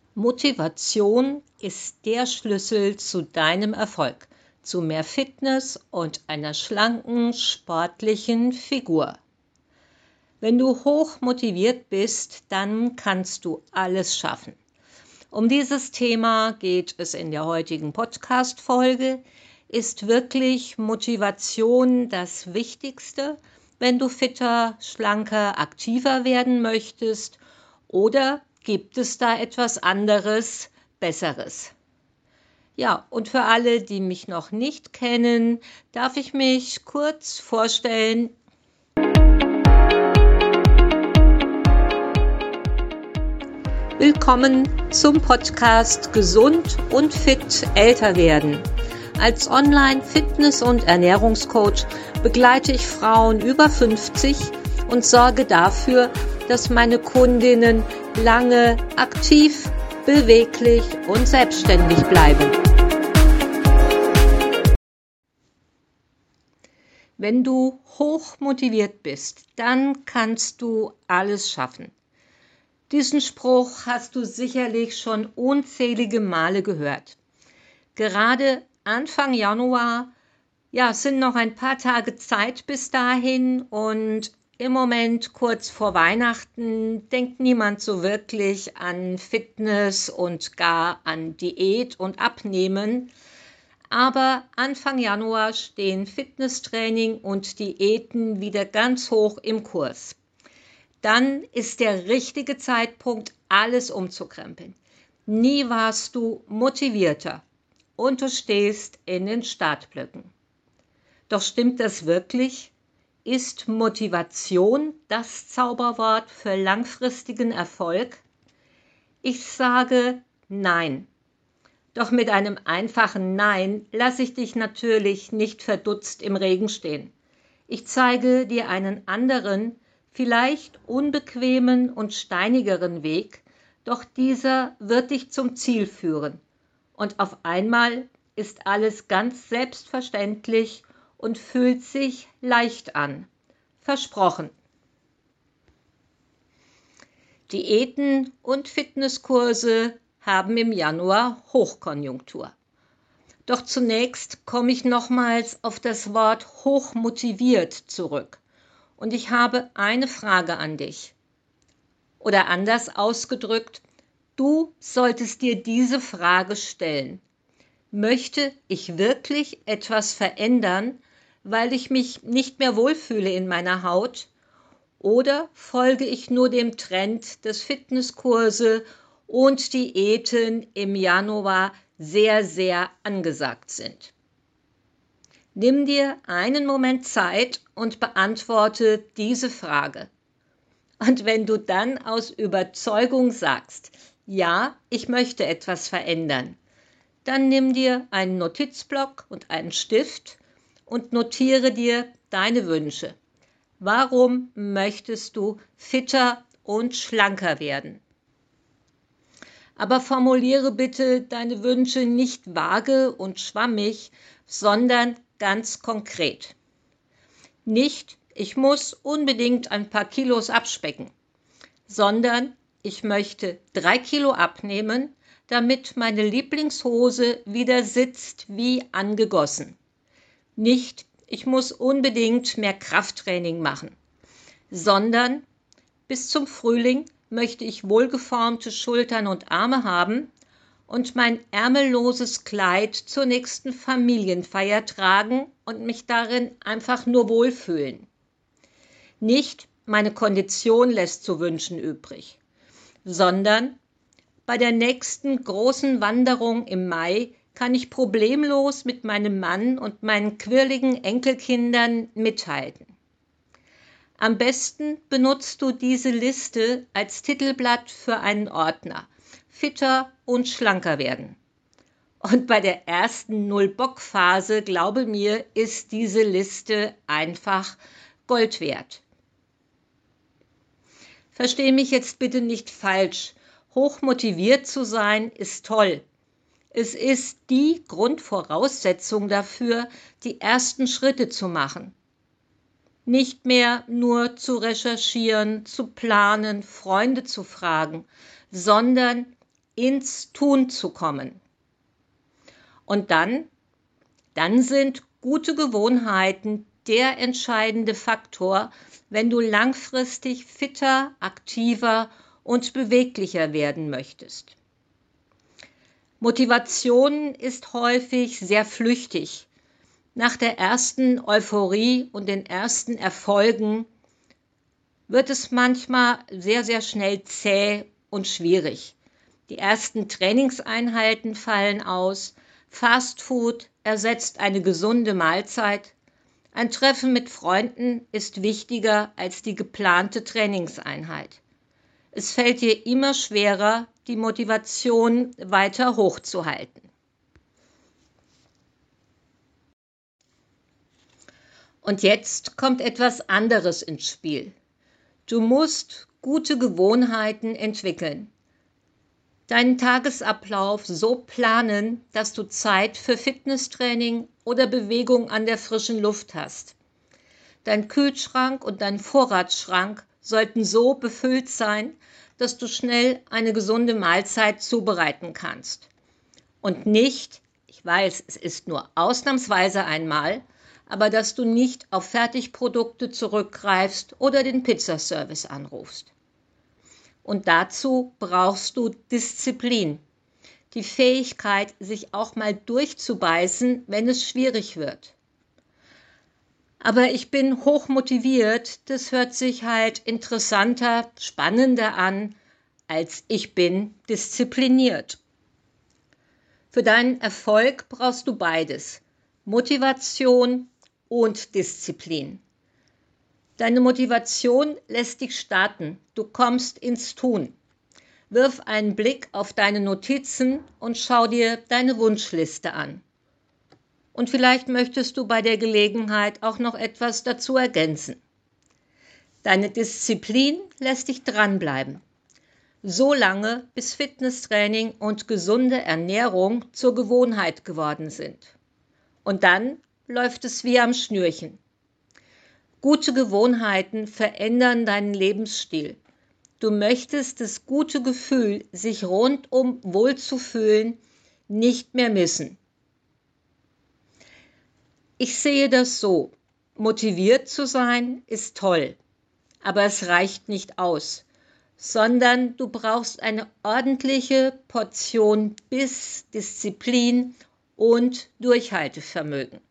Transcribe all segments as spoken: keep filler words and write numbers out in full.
Motivation ist der Schlüssel zu deinem Erfolg, zu mehr Fitness und einer schlanken, sportlichen Figur. Wenn du hoch motiviert bist, dann kannst du alles schaffen. Um dieses Thema geht es in der heutigen Podcast-Folge. Ist wirklich Motivation das Wichtigste, wenn du fitter, schlanker, aktiver werden möchtest? Oder gibt es da etwas anderes, Besseres? Ja, und für alle, die mich noch nicht kennen, darf ich mich kurz vorstellen. Willkommen zum Podcast Gesund und fit älter werden. Als Online-Fitness- und Ernährungscoach begleite ich Frauen über fünfzig und sorge dafür, dass meine Kundinnen lange aktiv, beweglich und selbstständig bleiben. Wenn du hoch motiviert bist, dann kannst du alles schaffen. Diesen Spruch hast du sicherlich schon unzählige Male gehört. Gerade Anfang Januar, ja, es sind noch ein paar Tage Zeit bis dahin und im Moment kurz vor Weihnachten denkt niemand so wirklich an Fitness und gar an Diät und Abnehmen. Aber Anfang Januar stehen Fitnesstraining und Diäten wieder ganz hoch im Kurs. Dann ist der richtige Zeitpunkt, alles umzukrempeln. Nie warst du motivierter und du stehst in den Startblöcken. Doch stimmt das wirklich? Ist Motivation das Zauberwort für langfristigen Erfolg? Ich sage nein. Doch mit einem einfachen Nein lasse ich dich natürlich nicht verdutzt im Regen stehen. Ich zeige dir einen anderen, vielleicht unbequemen und steinigeren Weg, doch dieser wird dich zum Ziel führen. Und auf einmal ist alles ganz selbstverständlich und fühlt sich leicht an. Versprochen. Diäten und Fitnesskurse haben im Januar Hochkonjunktur. Doch zunächst komme ich nochmals auf das Wort hochmotiviert zurück. Und ich habe eine Frage an dich. Oder anders ausgedrückt, du solltest dir diese Frage stellen. Möchte ich wirklich etwas verändern, weil ich mich nicht mehr wohlfühle in meiner Haut? Oder folge ich nur dem Trend, dass Fitnesskurse und Diäten im Januar sehr, sehr angesagt sind? Nimm dir einen Moment Zeit und beantworte diese Frage. Und wenn du dann aus Überzeugung sagst, ja, ich möchte etwas verändern, dann nimm dir einen Notizblock und einen Stift und notiere dir deine Wünsche. Warum möchtest du fitter und schlanker werden? Aber formuliere bitte deine Wünsche nicht vage und schwammig, sondern ganz konkret. Nicht, ich muss unbedingt ein paar Kilos abspecken, sondern ich möchte drei Kilo abnehmen, damit meine Lieblingshose wieder sitzt wie angegossen. Nicht, ich muss unbedingt mehr Krafttraining machen, sondern bis zum Frühling möchte ich wohlgeformte Schultern und Arme haben und mein ärmelloses Kleid zur nächsten Familienfeier tragen und mich darin einfach nur wohlfühlen. Nicht, meine Kondition lässt zu wünschen übrig, sondern bei der nächsten großen Wanderung im Mai kann ich problemlos mit meinem Mann und meinen quirligen Enkelkindern mithalten. Am besten benutzt du diese Liste als Titelblatt für einen Ordner. Fitter und schlanker werden. Und bei der ersten Null-Bock-Phase, glaube mir, ist diese Liste einfach Gold wert. Versteh mich jetzt bitte nicht falsch. Hochmotiviert zu sein ist toll. Es ist die Grundvoraussetzung dafür, die ersten Schritte zu machen. Nicht mehr nur zu recherchieren, zu planen, Freunde zu fragen, sondern ins Tun zu kommen. Und dann, dann sind gute Gewohnheiten der entscheidende Faktor, wenn du langfristig fitter, aktiver und beweglicher werden möchtest. Motivation ist häufig sehr flüchtig. Nach der ersten Euphorie und den ersten Erfolgen wird es manchmal sehr, sehr schnell zäh und schwierig. Die ersten Trainingseinheiten fallen aus, Fastfood ersetzt eine gesunde Mahlzeit, ein Treffen mit Freunden ist wichtiger als die geplante Trainingseinheit. Es fällt dir immer schwerer, die Motivation weiter hochzuhalten. Und jetzt kommt etwas anderes ins Spiel. Du musst gute Gewohnheiten entwickeln. Deinen Tagesablauf so planen, dass du Zeit für Fitnesstraining oder Bewegung an der frischen Luft hast. Dein Kühlschrank und dein Vorratsschrank sollten so befüllt sein, dass du schnell eine gesunde Mahlzeit zubereiten kannst. Und nicht, ich weiß, es ist nur ausnahmsweise einmal, aber dass du nicht auf Fertigprodukte zurückgreifst oder den Pizzaservice anrufst. Und dazu brauchst du Disziplin, die Fähigkeit, sich auch mal durchzubeißen, wenn es schwierig wird. Aber ich bin hochmotiviert, das hört sich halt interessanter, spannender an, als ich bin diszipliniert. Für deinen Erfolg brauchst du beides, Motivation und Disziplin. Deine Motivation lässt dich starten, du kommst ins Tun. Wirf einen Blick auf deine Notizen und schau dir deine Wunschliste an. Und vielleicht möchtest du bei der Gelegenheit auch noch etwas dazu ergänzen. Deine Disziplin lässt dich dranbleiben. So lange, bis Fitnesstraining und gesunde Ernährung zur Gewohnheit geworden sind. Und dann läuft es wie am Schnürchen. Gute Gewohnheiten verändern deinen Lebensstil. Du möchtest das gute Gefühl, sich rundum wohlzufühlen, nicht mehr missen. Ich sehe das so, motiviert zu sein ist toll, aber es reicht nicht aus, sondern du brauchst eine ordentliche Portion Biss, Disziplin und Durchhaltevermögen.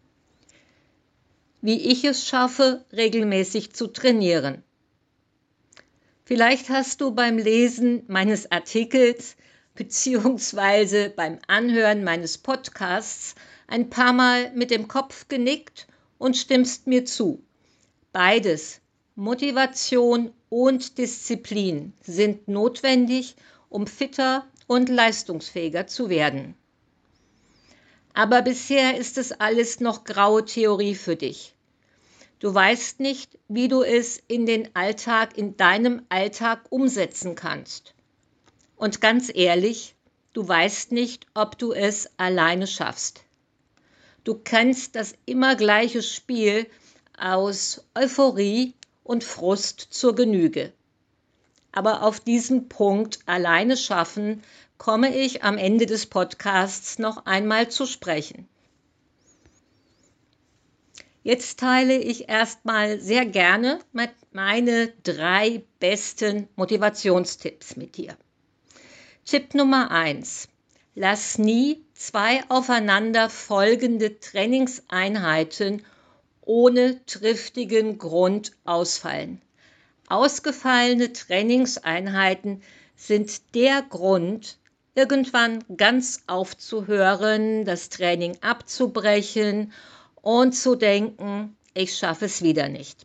Wie ich es schaffe, regelmäßig zu trainieren. Vielleicht hast du beim Lesen meines Artikels bzw. beim Anhören meines Podcasts ein paar Mal mit dem Kopf genickt und stimmst mir zu. Beides, Motivation und Disziplin, sind notwendig, um fitter und leistungsfähiger zu werden. Aber bisher ist es alles noch graue Theorie für dich. Du weißt nicht, wie du es in den Alltag, in deinem Alltag umsetzen kannst. Und ganz ehrlich, du weißt nicht, ob du es alleine schaffst. Du kennst das immer gleiche Spiel aus Euphorie und Frust zur Genüge. Aber auf diesen Punkt alleine schaffen, komme ich am Ende des Podcasts noch einmal zu sprechen. Jetzt teile ich erstmal sehr gerne meine drei besten Motivationstipps mit dir. Tipp Nummer eins. Lass nie zwei aufeinander folgende Trainingseinheiten ohne triftigen Grund ausfallen. Ausgefallene Trainingseinheiten sind der Grund, irgendwann ganz aufzuhören, das Training abzubrechen und zu denken, ich schaffe es wieder nicht.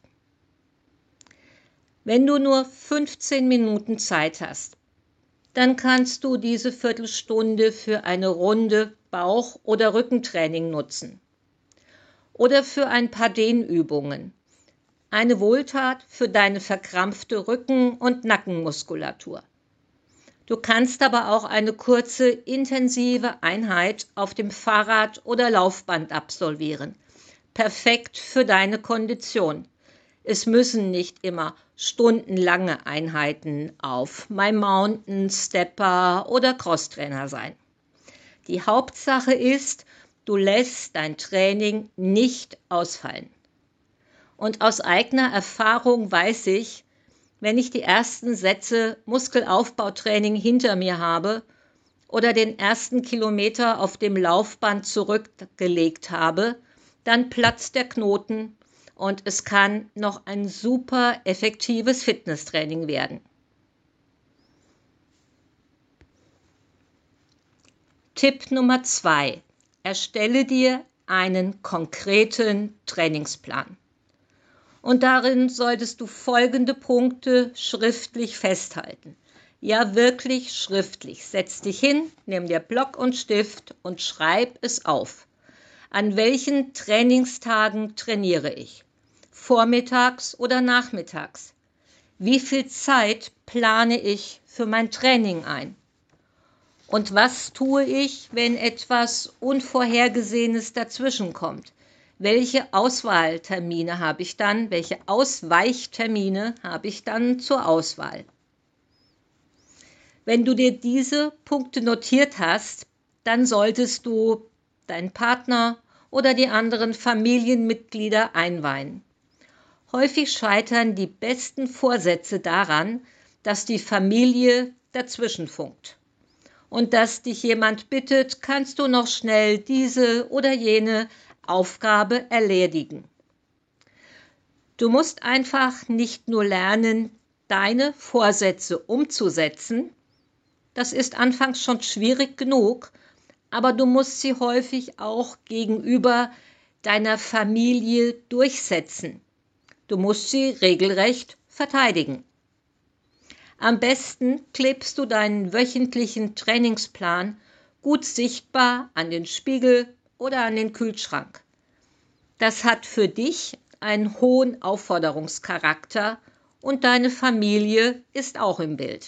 Wenn du nur fünfzehn Minuten Zeit hast, dann kannst du diese Viertelstunde für eine Runde Bauch- oder Rückentraining nutzen. Oder für ein paar Dehnübungen. Eine Wohltat für deine verkrampfte Rücken- und Nackenmuskulatur. Du kannst aber auch eine kurze, intensive Einheit auf dem Fahrrad oder Laufband absolvieren. Perfekt für deine Kondition. Es müssen nicht immer stundenlange Einheiten auf My Mountain, Stepper oder Crosstrainer sein. Die Hauptsache ist, du lässt dein Training nicht ausfallen. Und aus eigener Erfahrung weiß ich, wenn ich die ersten Sätze Muskelaufbautraining hinter mir habe oder den ersten Kilometer auf dem Laufband zurückgelegt habe, dann platzt der Knoten und es kann noch ein super effektives Fitnesstraining werden. Tipp Nummer zwei. Erstelle dir einen konkreten Trainingsplan. Und darin solltest du folgende Punkte schriftlich festhalten. Ja, wirklich schriftlich. Setz dich hin, nimm dir Block und Stift und schreib es auf. An welchen Trainingstagen trainiere ich? Vormittags oder nachmittags? Wie viel Zeit plane ich für mein Training ein? Und was tue ich, wenn etwas Unvorhergesehenes dazwischenkommt? Welche Auswahltermine habe ich dann? Welche Ausweichtermine habe ich dann zur Auswahl? Wenn du dir diese Punkte notiert hast, dann solltest du deinen Partner oder die anderen Familienmitglieder einweihen. Häufig scheitern die besten Vorsätze daran, dass die Familie dazwischenfunkt. Und dass dich jemand bittet, kannst du noch schnell diese oder jene Aufgabe erledigen. Du musst einfach nicht nur lernen, deine Vorsätze umzusetzen. Das ist anfangs schon schwierig genug, aber du musst sie häufig auch gegenüber deiner Familie durchsetzen. Du musst sie regelrecht verteidigen. Am besten klebst du deinen wöchentlichen Trainingsplan gut sichtbar an den Spiegel oder an den Kühlschrank. Das hat für dich einen hohen Aufforderungscharakter und deine Familie ist auch im Bild.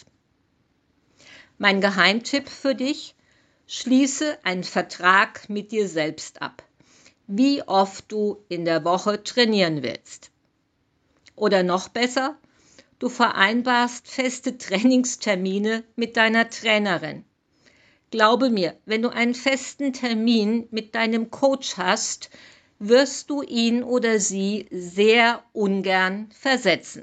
Mein Geheimtipp für dich: Schließe einen Vertrag mit dir selbst ab, wie oft du in der Woche trainieren willst. Oder noch besser, du vereinbarst feste Trainingstermine mit deiner Trainerin. Glaube mir, wenn du einen festen Termin mit deinem Coach hast, wirst du ihn oder sie sehr ungern versetzen.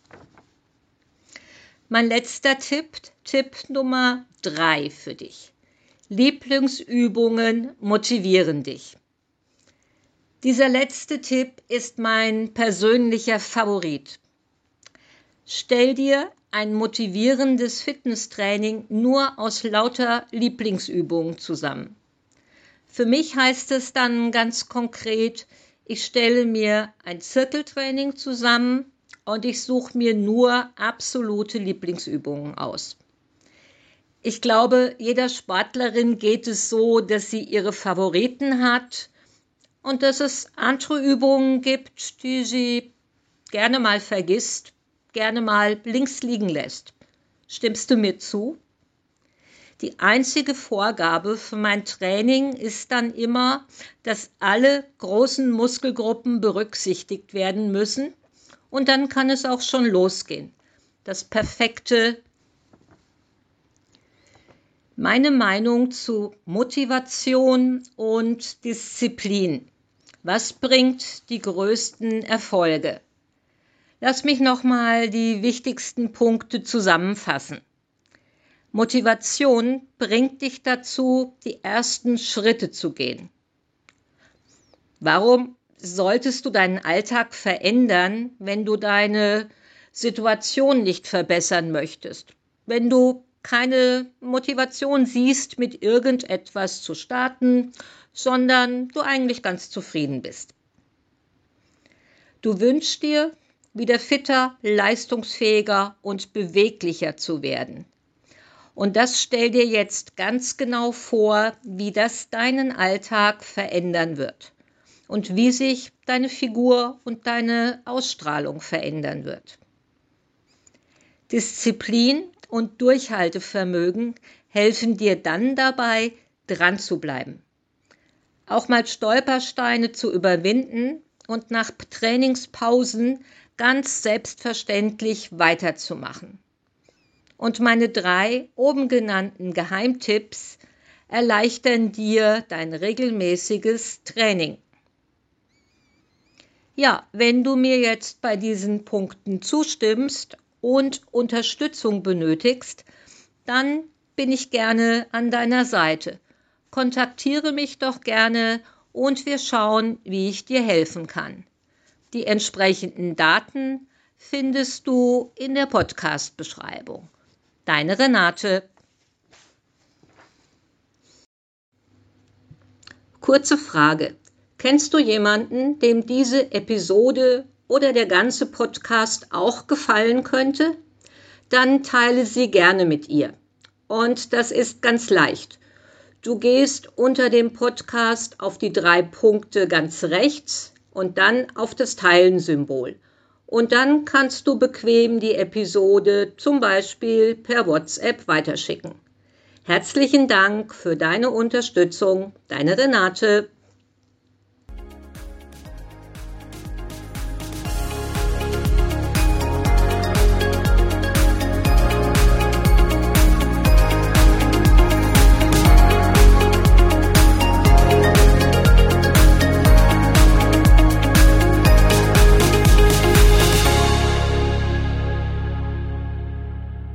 Mein letzter Tipp, Tipp Nummer drei für dich. Lieblingsübungen motivieren dich. Dieser letzte Tipp ist mein persönlicher Favorit. Stell dir ein motivierendes Fitnesstraining nur aus lauter Lieblingsübungen zusammen. Für mich heißt es dann ganz konkret, ich stelle mir ein Zirkeltraining zusammen und ich suche mir nur absolute Lieblingsübungen aus. Ich glaube, jeder Sportlerin geht es so, dass sie ihre Favoriten hat und dass es andere Übungen gibt, die sie gerne mal vergisst, gerne mal links liegen lässt. Stimmst du mir zu? Die einzige Vorgabe für mein Training ist dann immer, dass alle großen Muskelgruppen berücksichtigt werden müssen und dann kann es auch schon losgehen. Das perfekte. Meine Meinung zu Motivation und Disziplin. Was bringt die größten Erfolge? Lass mich nochmal die wichtigsten Punkte zusammenfassen. Motivation bringt dich dazu, die ersten Schritte zu gehen. Warum solltest du deinen Alltag verändern, wenn du deine Situation nicht verbessern möchtest? Wenn du keine Motivation siehst, mit irgendetwas zu starten, sondern du eigentlich ganz zufrieden bist. Du wünschst dir, wieder fitter, leistungsfähiger und beweglicher zu werden. Und das stell dir jetzt ganz genau vor, wie das deinen Alltag verändern wird und wie sich deine Figur und deine Ausstrahlung verändern wird. Disziplin und Durchhaltevermögen helfen dir dann dabei, dran zu bleiben. Auch mal Stolpersteine zu überwinden und nach Trainingspausen ganz selbstverständlich weiterzumachen. Und meine drei oben genannten Geheimtipps erleichtern dir dein regelmäßiges Training. Ja, wenn du mir jetzt bei diesen Punkten zustimmst und Unterstützung benötigst, dann bin ich gerne an deiner Seite. Kontaktiere mich doch gerne und wir schauen, wie ich dir helfen kann. Die entsprechenden Daten findest du in der Podcast-Beschreibung. Deine Renate. Kurze Frage. Kennst du jemanden, dem diese Episode oder der ganze Podcast auch gefallen könnte? Dann teile sie gerne mit ihr. Und das ist ganz leicht. Du gehst unter dem Podcast auf die drei Punkte ganz rechts und dann auf das Teilen-Symbol. Und dann kannst du bequem die Episode zum Beispiel per WhatsApp weiterschicken. Herzlichen Dank für deine Unterstützung, deine Renate.